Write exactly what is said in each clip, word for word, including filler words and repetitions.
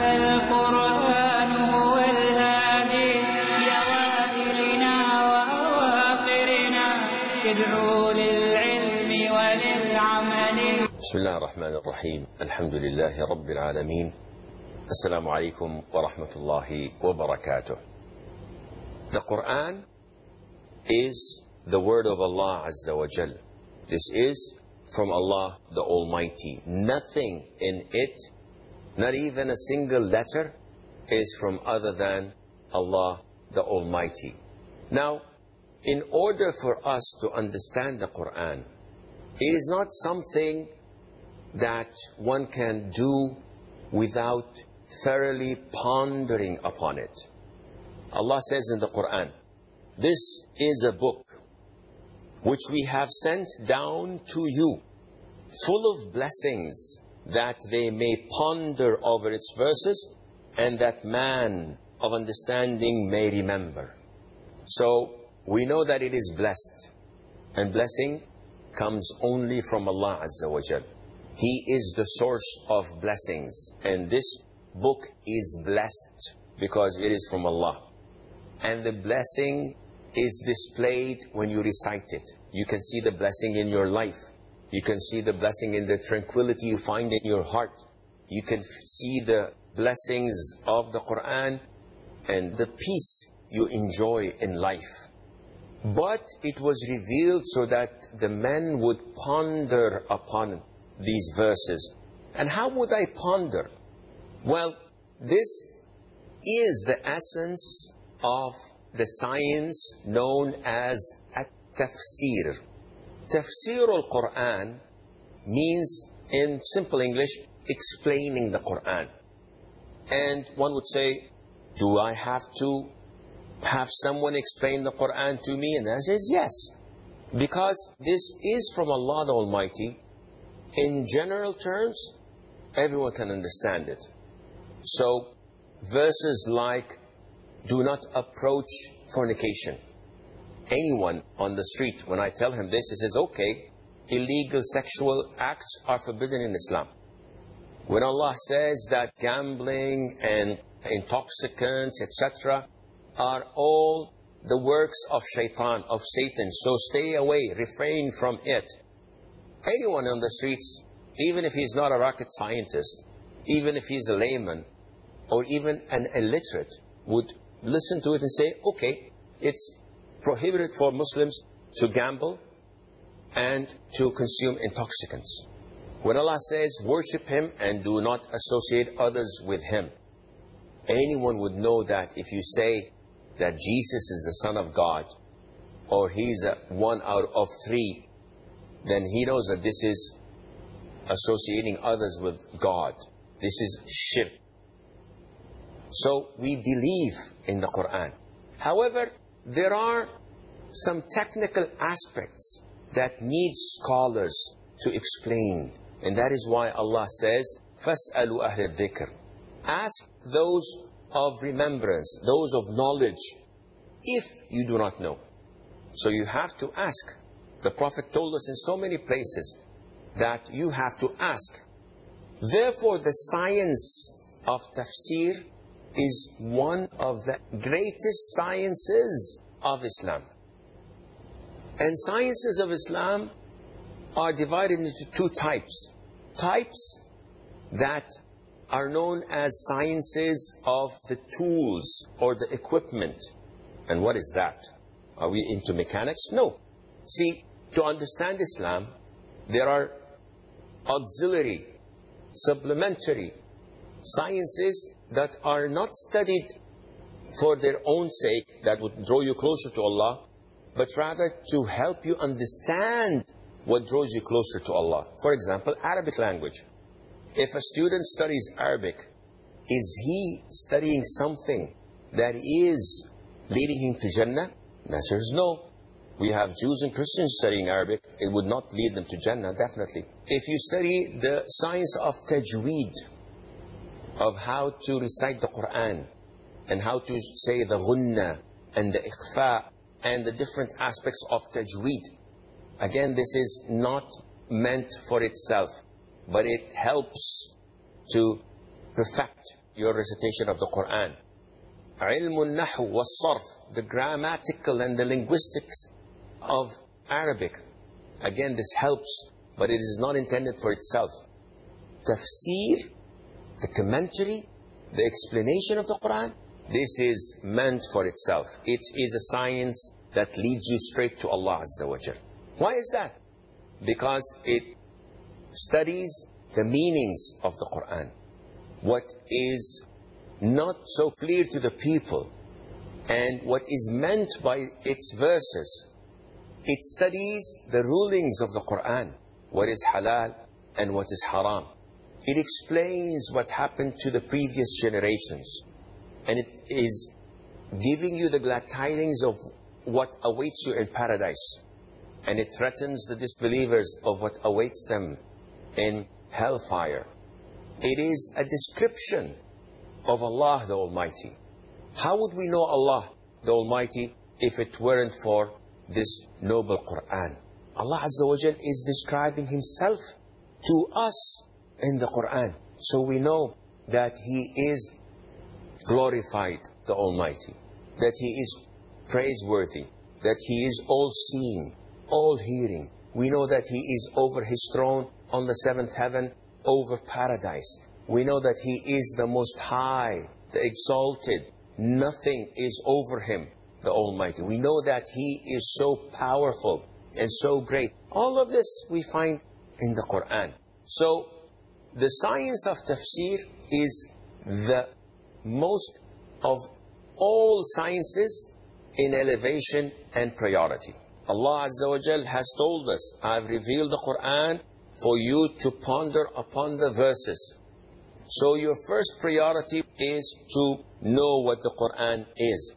هذا القرآن هو الهادي لأوائلنا وأواخرنا يدعو للعلم وللعمل. بسم الله الرحمن الرحيم. الحمد لله رب العالمين. السلام عليكم ورحمة الله وبركاته. The Quran is the word of Allah Azza wa Jal. This is from Allah the Almighty. Nothing in it, not even a single letter, is from other than Allah the Almighty. Now, in order for us to understand the Quran, it is not something that one can do without thoroughly pondering upon it. Allah says in the Quran, this is a book which we have sent down to you, full of blessings, that they may ponder over its verses, and that man of understanding may remember. So, we know that it is blessed, and blessing comes only from Allah Azza wa Jal. He is the source of blessings, and this book is blessed because it is from Allah. And the blessing is displayed when you recite it. You can see the blessing in your life. You can see the blessing in the tranquility you find in your heart. You can see the blessings of the Quran and the peace you enjoy in life. But it was revealed so that the men would ponder upon these verses. And how would I ponder? Well, this is the essence of the science known as at-tafsir. Tafsir al-Quran means, in simple English, explaining the Quran. And one would say, do I have to have someone explain the Quran to me? And the answer is yes. Because this is from Allah the Almighty. In general terms, everyone can understand it. So, verses like, do not approach fornication. Anyone on the street, when I tell him this, he says, okay, illegal sexual acts are forbidden in Islam. When Allah says that gambling and intoxicants, et cetera, are all the works of shaitan, of Satan, so stay away, refrain from it. Anyone on the streets, even if he's not a rocket scientist, even if he's a layman, or even an illiterate, would listen to it and say, okay, it's prohibited for Muslims to gamble and to consume intoxicants. When Allah says, worship Him and do not associate others with Him, anyone would know that if you say that Jesus is the Son of God, or He's a one out of three, then he knows that this is associating others with God. This is shirk. So we believe in the Quran. However, there are some technical aspects that need scholars to explain. And that is why Allah says, فَاسْأَلُوا أَهْلَ الذِّكْرِ. Ask those of remembrance, those of knowledge, if you do not know. So you have to ask. The Prophet told us in so many places that you have to ask. Therefore, the science of tafsir is one of the greatest sciences of Islam. And sciences of Islam are divided into two types. Types that are known as sciences of the tools or the equipment. And what is that? Are we into mechanics? No. See, to understand Islam, there are auxiliary, supplementary sciences that are not studied for their own sake, that would draw you closer to Allah, but rather to help you understand what draws you closer to Allah. For example, Arabic language. If a student studies Arabic, is he studying something that is leading him to Jannah? The answer is no. We have Jews and Christians studying Arabic. It would not lead them to Jannah, definitely. If you study the science of tajweed, of how to recite the Quran, and how to say the ghunna, and the ikhfa, and the different aspects of tajweed, again, this is not meant for itself, but it helps to perfect your recitation of the Quran. علم النحو والصرف, the grammatical and the linguistics of Arabic. Again, this helps, but it is not intended for itself. Tafsir, the commentary, the explanation of the Quran, this is meant for itself. It is a science that leads you straight to Allah Azza wa Jal. Why is that? Because it studies the meanings of the Quran. What is not so clear to the people and what is meant by its verses. It studies the rulings of the Quran, what is halal and what is haram. It explains what happened to the previous generations, and it is giving you the glad tidings of what awaits you in paradise, and it threatens the disbelievers of what awaits them in hellfire. It is a description of Allah the Almighty. How would we know Allah the Almighty if it weren't for this noble Quran? Allah Azza wa Jal is describing Himself to us in the Quran. So we know that He is glorified, the Almighty, that He is praiseworthy, that He is all-seeing, all-hearing. We know that He is over His throne on the seventh heaven, over paradise. We know that He is the Most High, the Exalted. Nothing is over Him, the Almighty. We know that He is so powerful and so great. All of this we find in the Quran. So the science of tafsir is the most of all sciences in elevation and priority. Allah Azza wa Jal has told us, I have revealed the Quran for you to ponder upon the verses. So your first priority is to know what the Quran is.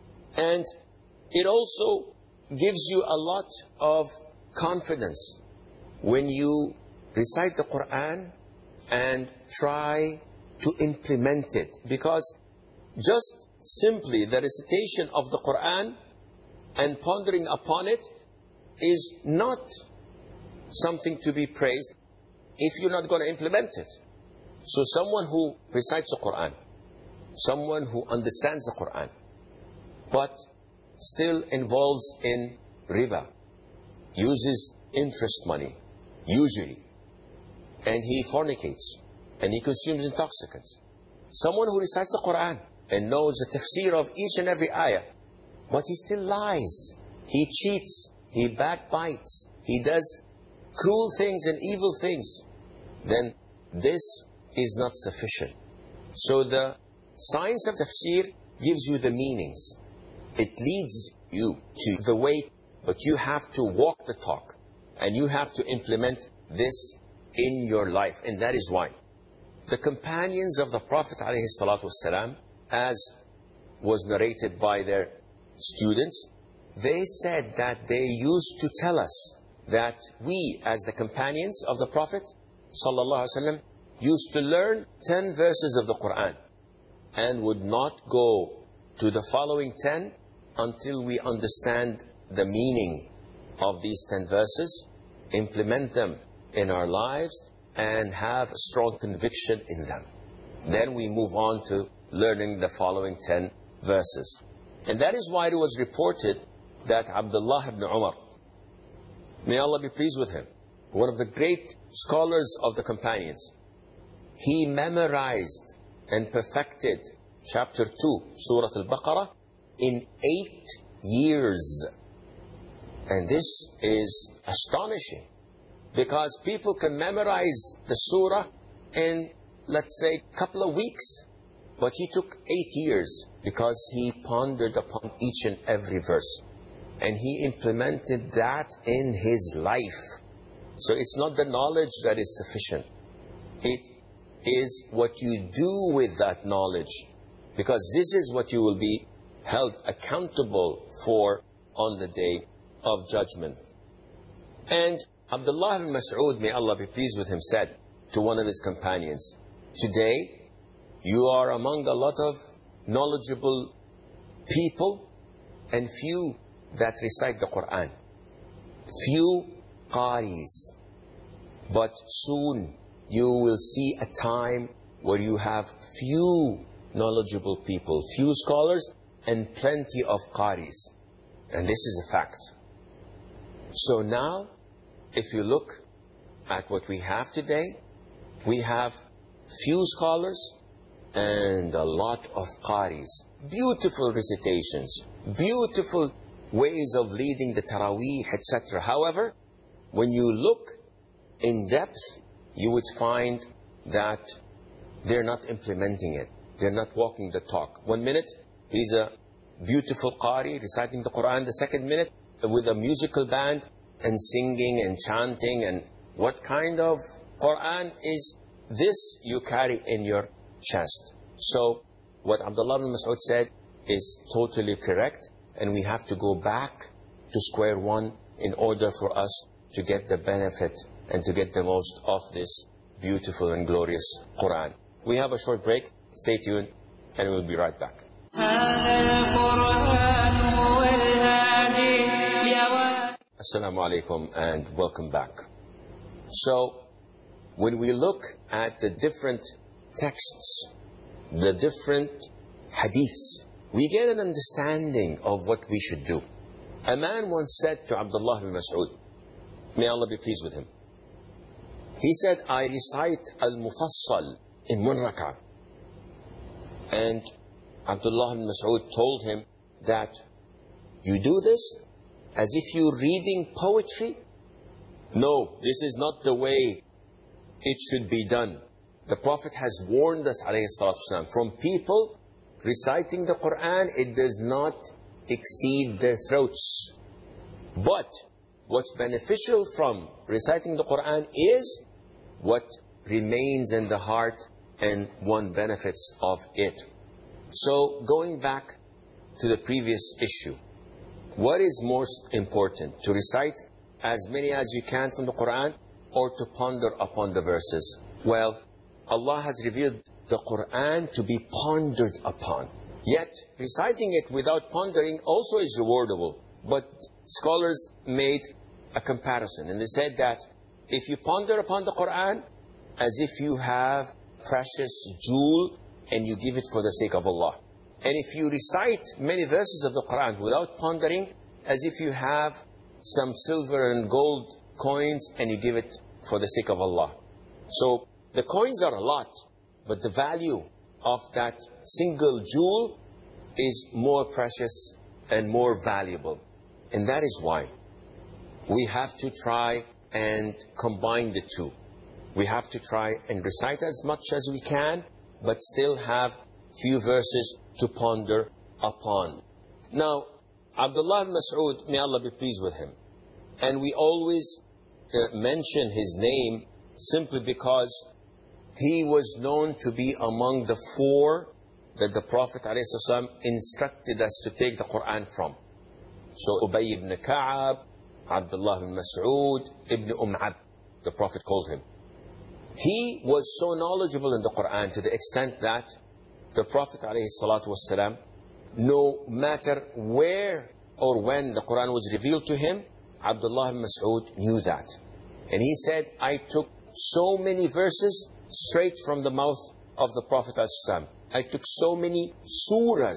And it also gives you a lot of confidence when you recite the Quran and try to implement it. Because just simply the recitation of the Quran and pondering upon it is not something to be praised if you're not going to implement it. So someone who recites the Quran, someone who understands the Quran, but still involves in riba, uses interest money, usually, and he fornicates, and he consumes intoxicants. Someone who recites the Quran and knows the tafsir of each and every ayah, but he still lies, he cheats, he backbites, he does cruel things and evil things, then this is not sufficient. So the science of tafsir gives you the meanings. It leads you to the way, but you have to walk the talk, and you have to implement this in your life. And that is why the companions of the Prophet ﷺ, as was narrated by their students, they said that they used to tell us that we, as the companions of the Prophet ﷺ, used to learn ten verses of the Quran and would not go to the following ten until we understand the meaning of these ten verses, implement them in our lives, and have a strong conviction in them. Then we move on to learning the following ten verses. And that is why it was reported that Abdullah ibn Umar, may Allah be pleased with him, one of the great scholars of the companions, he memorized and perfected chapter two, Surah Al-Baqarah, in eight years. And this is astonishing, because people can memorize the surah in, let's say, a couple of weeks. But he took eight years because he pondered upon each and every verse. And he implemented that in his life. So it's not the knowledge that is sufficient. It is what you do with that knowledge. Because this is what you will be held accountable for on the day of judgment. And Abdullah ibn Mas'ud, may Allah be pleased with him, said to one of his companions, today you are among a lot of knowledgeable people and few that recite the Quran. Few qaris. But soon you will see a time where you have few knowledgeable people, few scholars, and plenty of qaris. And this is a fact. So now, if you look at what we have today, we have few scholars and a lot of qaris. Beautiful recitations, beautiful ways of leading the Taraweeh, et cetera. However, when you look in depth, you would find that they're not implementing it. They're not walking the talk. One minute, he's a beautiful qari reciting the Quran. The second minute, with a musical band and singing and chanting. And what kind of Quran is this you carry in your chest? So what Abdullah ibn Mas'ud said is totally correct. And we have to go back to square one in order for us to get the benefit and to get the most of this beautiful and glorious Quran. We have a short break. Stay tuned and we'll be right back. Assalamu alaikum and welcome back. So when we look at the different texts, the different hadiths, we get an understanding of what we should do. A man once said to Abdullah ibn Mas'ud, may Allah be pleased with him, he said, I recite Al-Mufassal in one rak'ah. And Abdullah ibn Mas'ud told him that you do this as if you're reading poetry? No, this is not the way it should be done. The Prophet has warned us, alayhi salatu wasalam, from people reciting the Quran, it does not exceed their throats. But what's beneficial from reciting the Quran is what remains in the heart and one benefits of it. So going back to the previous issue, what is most important? To recite as many as you can from the Quran or to ponder upon the verses? Well, Allah has revealed the Quran to be pondered upon. Yet, reciting it without pondering also is rewardable. But scholars made a comparison and they said that if you ponder upon the Quran as if you have precious jewel and you give it for the sake of Allah. And if you recite many verses of the Quran without pondering, as if you have some silver and gold coins and you give it for the sake of Allah. So the coins are a lot, but the value of that single jewel is more precious and more valuable. And that is why we have to try and combine the two. We have to try and recite as much as we can, but still have few verses to ponder upon. Now, Abdullah ibn Mas'ud, may Allah be pleased with him. And we always uh, mention his name simply because he was known to be among the four that the Prophet ﷺ instructed us to take the Quran from. So Ubay ibn Ka'ab, Abdullah ibn Mas'ud, Ibn Umm Abd, the Prophet called him. He was so knowledgeable in the Quran to the extent that the Prophet ﷺ, no matter where or when the Quran was revealed to him, Abdullah ibn Mas'ud knew that. And he said, I took so many verses straight from the mouth of the Prophet ﷺ. I took so many surahs.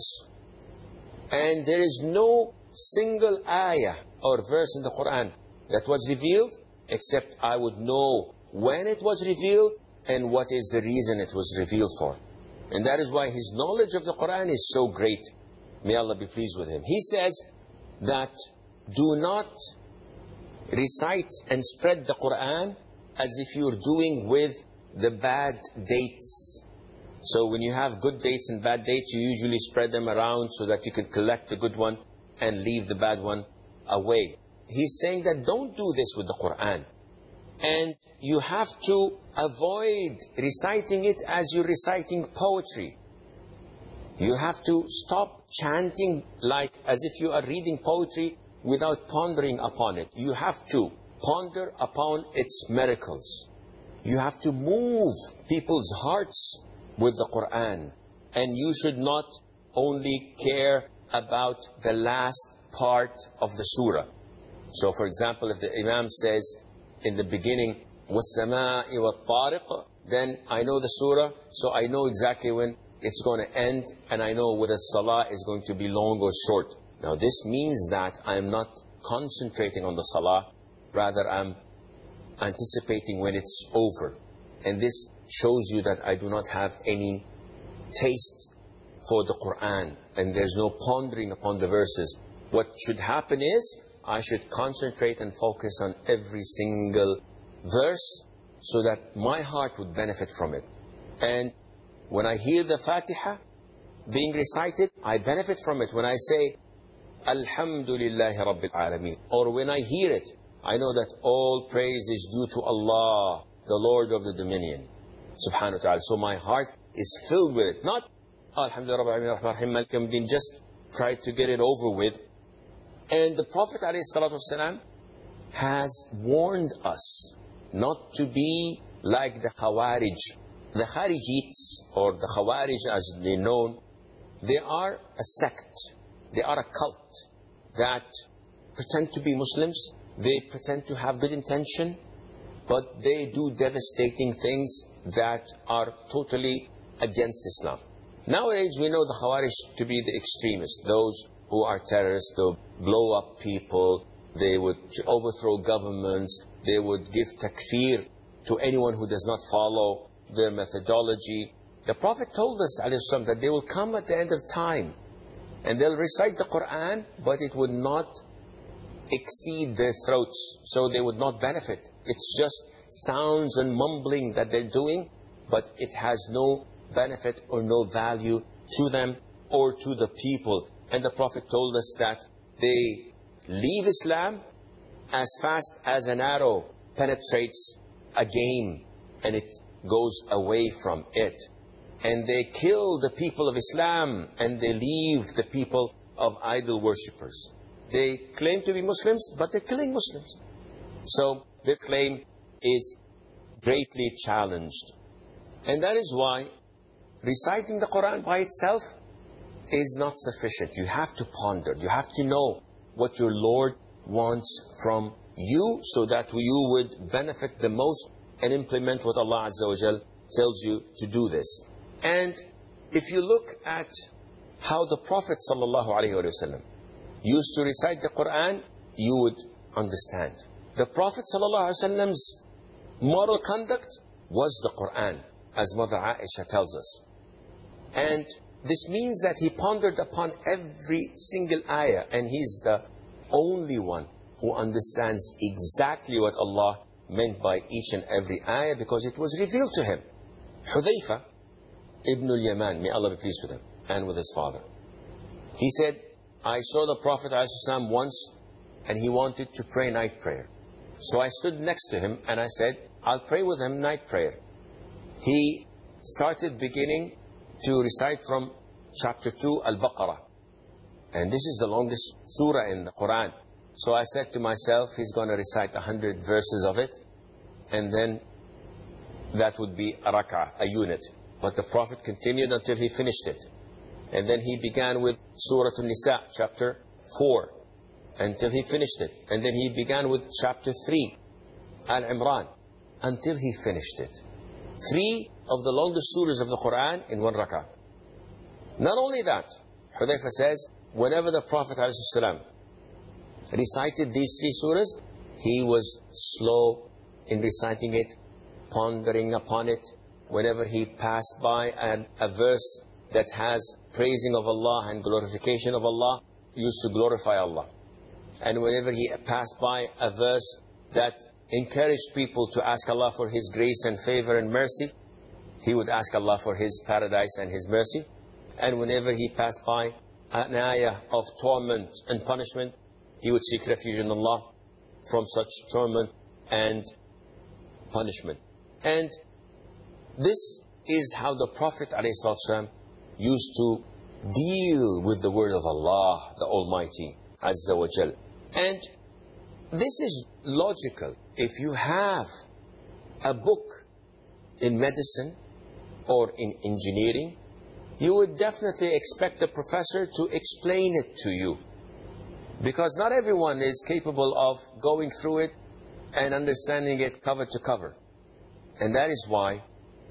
And there is no single ayah or verse in the Quran that was revealed except I would know when it was revealed and what is the reason it was revealed for. And that is why his knowledge of the Quran is so great. May Allah be pleased with him. He says that do not recite and spread the Quran as if you're doing with the bad dates. So when you have good dates and bad dates, you usually spread them around so that you can collect the good one and leave the bad one away. He's saying that don't do this with the Quran. And you have to avoid reciting it as you're reciting poetry. You have to stop chanting like as if you are reading poetry without pondering upon it. You have to ponder upon its miracles. You have to move people's hearts with the Quran. And you should not only care about the last part of the surah. So for example, if the Imam says in the beginning, وَالسَّمَاءِ وَالطَّارِقِ, then I know the surah, so I know exactly when it's going to end, and I know whether salah is going to be long or short. Now this means that I'm not concentrating on the salah, rather I'm anticipating when it's over. And this shows you that I do not have any taste for the Quran, and there's no pondering upon the verses. What should happen is, I should concentrate and focus on every single verse, so that my heart would benefit from it. And when I hear the Fatiha being recited, I benefit from it. When I say, Alhamdulillahi Rabbil Alameen, or when I hear it, I know that all praise is due to Allah, the Lord of the Dominion, Subhanahu wa ta'ala. So my heart is filled with it. Not, Alhamdulillah Rabbil Alameen, Rahman Rahim, Malik Yawmiddin, just try to get it over with. And the Prophet ﷺ has warned us not to be like the Khawarij. The Kharijites, or the Khawarij as they're known, they are a sect. They are a cult that pretend to be Muslims. They pretend to have good intention, but they do devastating things that are totally against Islam. Nowadays we know the Khawarij to be the extremists, those who are terrorists. They'll blow up people, they would overthrow governments, they would give takfir to anyone who does not follow their methodology. The Prophet told us ﷺ, that they will come at the end of time and they'll recite the Quran, but it would not exceed their throats, so they would not benefit. It's just sounds and mumbling that they're doing, but it has no benefit or no value to them or to the people. And the Prophet told us that they leave Islam as fast as an arrow penetrates a game and it goes away from it. And they kill the people of Islam and they leave the people of idol worshippers. They claim to be Muslims, but they're killing Muslims. So their claim is greatly challenged. And that is why reciting the Quran by itself is not sufficient. You have to ponder. You have to know what your Lord wants from you, so that you would benefit the most and implement what Allah Azza wa Jal tells you to do this. And if you look at how the Prophet Sallallahu Alaihi Wasallam used to recite the Quran, you would understand. The Prophet Sallallahu Alaihi Wasallam's moral conduct was the Quran, as Mother Aisha tells us. And this means that he pondered upon every single ayah, and he's the only one who understands exactly what Allah meant by each and every ayah, because it was revealed to him. Hudhayfa ibn al-Yaman, may Allah be pleased with him and with his father, he said, I saw the Prophet ﷺ once and he wanted to pray night prayer. So I stood next to him and I said, I'll pray with him night prayer. He started beginning to recite from chapter two, Al-Baqarah. And this is the longest surah in the Quran. So I said to myself, he's going to recite a hundred verses of it, and then that would be a rak'ah, a unit. But the Prophet continued until he finished it. And then he began with Surah An-Nisa, chapter four, until he finished it. And then he began with chapter three, Al-Imran, until he finished it. Three of the longest surahs of the Quran in one rak'ah. Not only that, Hudhayfa says, whenever the Prophet ﷺ recited these three surahs, he was slow in reciting it, pondering upon it. Whenever he passed by an, a verse that has praising of Allah and glorification of Allah, he used to glorify Allah. And whenever he passed by a verse that encouraged people to ask Allah for His grace and favor and mercy, he would ask Allah for His paradise and His mercy. And whenever he passed by an ayah of torment and punishment, he would seek refuge in Allah from such torment and punishment. And this is how the Prophet ﷺ used to deal with the word of Allah, the Almighty, Azza wa Jal. And this is logical. If you have a book in medicine or in engineering, you would definitely expect the professor to explain it to you, because not everyone is capable of going through it and understanding it cover to cover. And that is why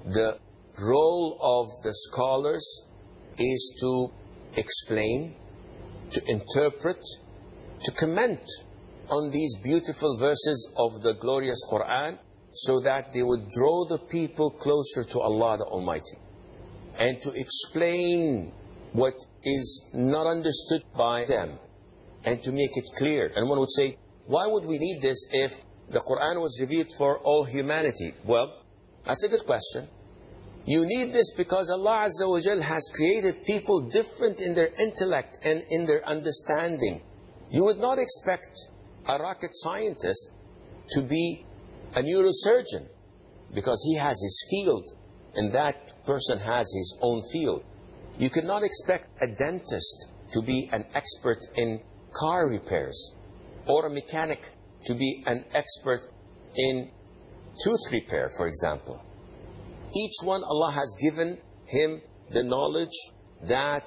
the role of the scholars is to explain, to interpret, to comment on these beautiful verses of the glorious Quran, so that they would draw the people closer to Allah the Almighty, and to explain what is not understood by them, and to make it clear. And one would say, why would we need this if the Quran was revealed for all humanity? Well, that's a good question. You need this because Allah Azza wa Jal has created people different in their intellect and in their understanding. You would not expect a rocket scientist to be a neurosurgeon, because he has his field and that person has his own field. You cannot expect a dentist to be an expert in car repairs, or a mechanic to be an expert in tooth repair, for example. Each one, Allah has given him the knowledge that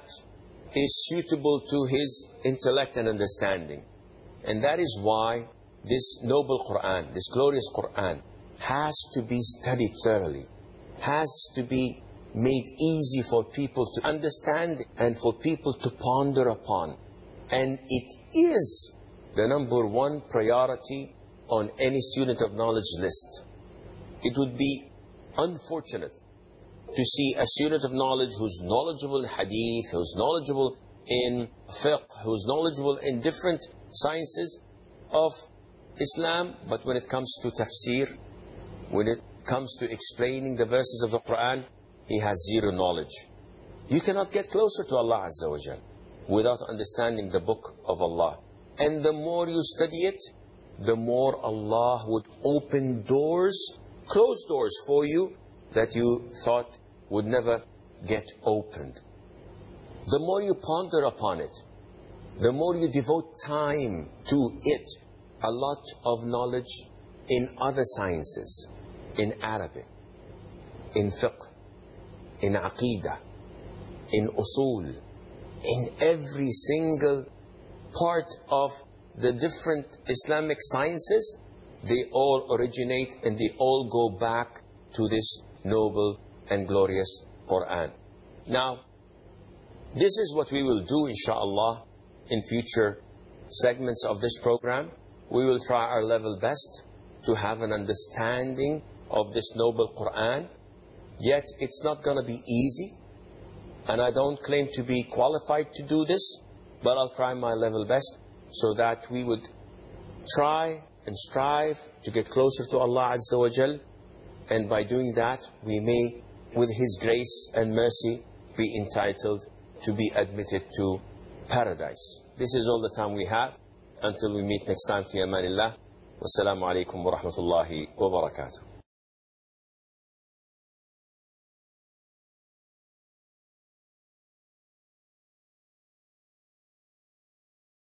is suitable to his intellect and understanding. And that is why this noble Quran, this glorious Quran, has to be studied thoroughly, has to be made easy for people to understand and for people to ponder upon. And it is the number one priority on any student of knowledge list. It would be unfortunate to see a student of knowledge who's knowledgeable in hadith, who's knowledgeable in fiqh, who's knowledgeable in different sciences of Islam, but when it comes to tafsir, when it comes to explaining the verses of the Quran, he has zero knowledge. You cannot get closer to Allah Azza wa Jal without understanding the book of Allah. And the more you study it, the more Allah would open doors, closed doors for you that you thought would never get opened. The more you ponder upon it, the more you devote time to it, a lot of knowledge in other sciences, in Arabic, in fiqh, in aqidah, in usul, in every single part of the different Islamic sciences, they all originate and they all go back to this noble and glorious Quran. Now, this is what we will do, inshallah, in future segments of this program. We will try our level best to have an understanding of this noble Quran. Yet it's not going to be easy, and I don't claim to be qualified to do this, but I'll try my level best so that we would try and strive to get closer to Allah Azza wa Jal, and by doing that we may, with His grace and mercy, be entitled to be admitted to paradise. This is all the time we have. Until we meet next time, fi amanillah. Wassalamu alaikum wa rahmatullahi wa barakatuh.